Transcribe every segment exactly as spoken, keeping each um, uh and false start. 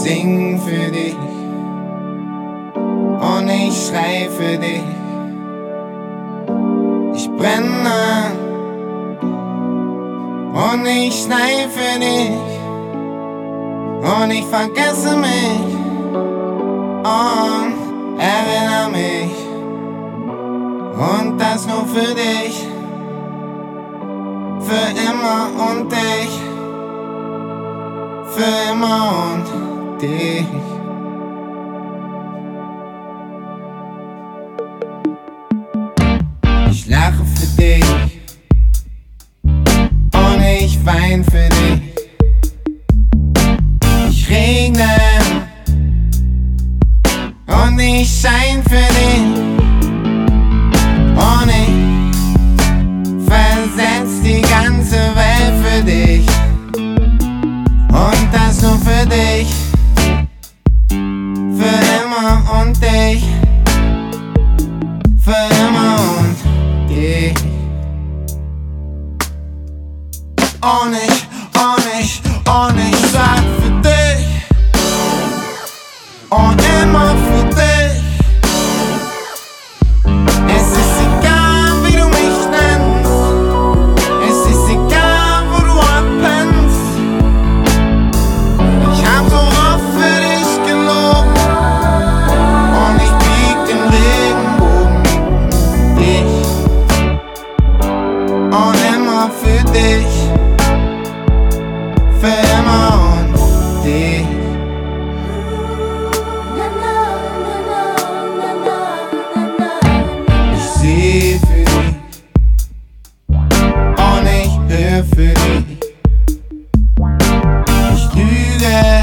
sing für dich und ich schrei für dich. Ich brenne und ich schrei für dich und ich vergesse mich und erinnere mich und das nur für dich, für immer und dich, für immer und dich. Ich lache für dich und ich wein für dich. Ich regne und ich schein für dich. Und ich versetz die ganze Welt für dich. Und das nur für dich, für immer und dich, für immer und dich. Und ich, und ich, und ich sag für dich und immer für dich. Es ist egal, wie du mich nennst, es ist egal, wo du abpennst. Ich hab so oft für dich gelogen und ich bieg den Regenbogen dich und immer für dich, für immer und dich. Ich seh für dich und ich hör für dich. Ich lüge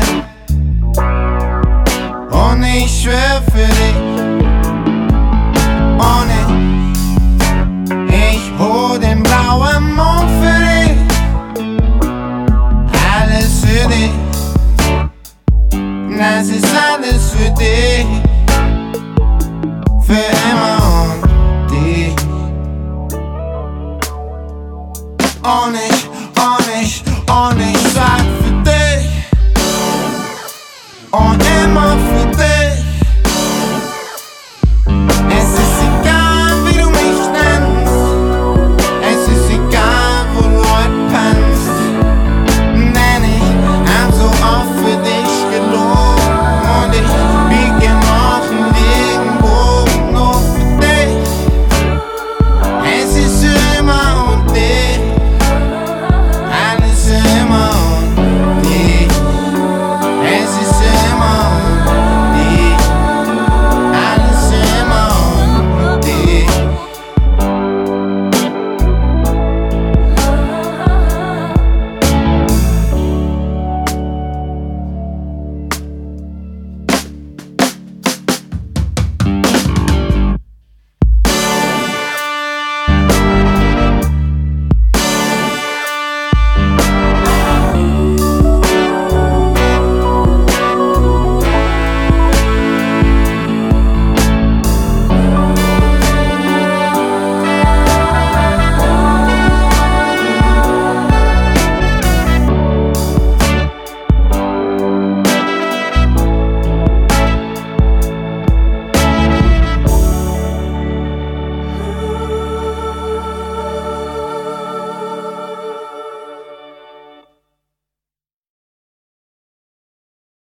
und ich schwör für dich. Und ich, ich hol den blauen Mond für dich. Alles für dich, das ist alles für dich, für immer und dich. Und ich, und ich, und ich sag